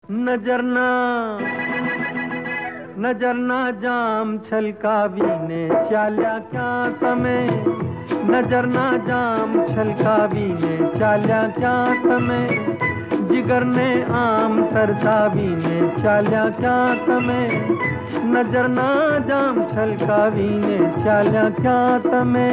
नजरना नजरना जाम छलकावीने चाल्या क्या तमे नजरना जाम छलकावीने चाल्या क्या तमे जिगर ने आम तरसावीने चाल्या क्या तमे नजरना जाम छलकावीने चाल्या क्या तमे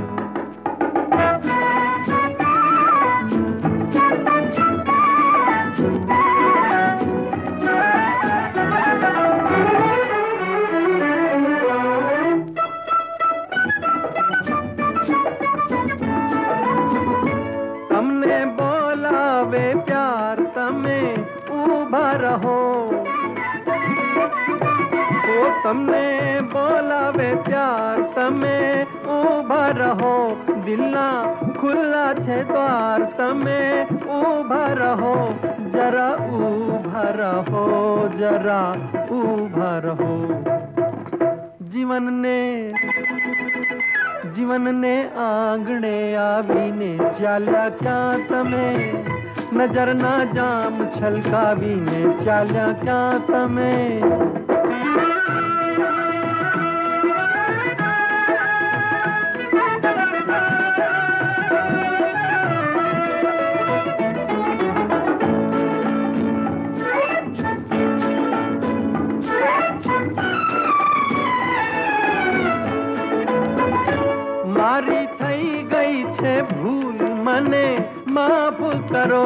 हमने बोला वे प्यार तमे उभा रहो ओ तुमने बोला वे प्यार तमे उभा रहो दिलना खुला छे द्वार तमे उभा रहो जरा उभा रहो जरा उभा रहो जीवन ने आंगणे आवीने चाल्या क्या तमे नजर ना जाम छलकावीने चाल्या क्या तमे मारी थई गई छे भूल मने माफ करो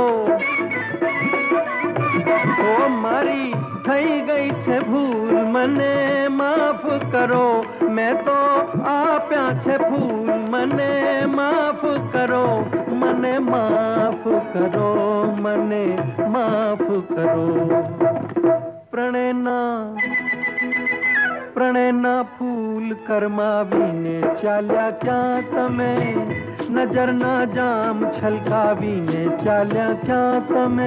ओ मारी थई गई छे भूल मने माफ करो मैं तो आप्या छे फूल मने माफ करो मने माफ करो मने माफ करो प्रणयना फूल करमावीने चाल्या क्या तमे नजर ना जाम छलकावीने चाल्या क्या तमे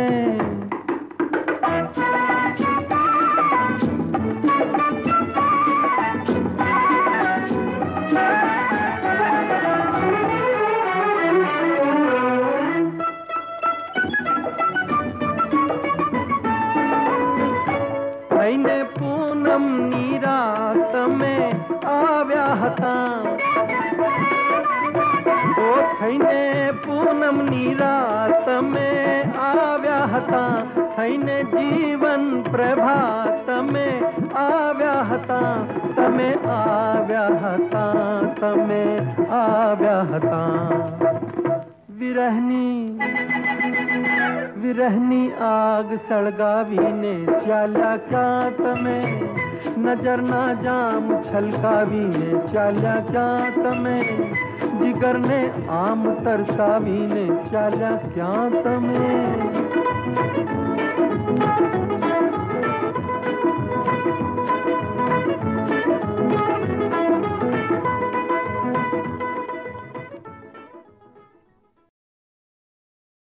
थईने पूनम नी रात में आव्या हता ओ थईने पूनम नी रात में आव्या हता थईने जीवन प्रभात में आव्या हता तमे आव्या हता तमे आव्या हता विरहनी आग सळगावीने चाल्या क्या तमे नजर ना जाम छलकावीने चाल्या क्या तमे जिगर ने आम तरसावीने चाल्या क्या तमे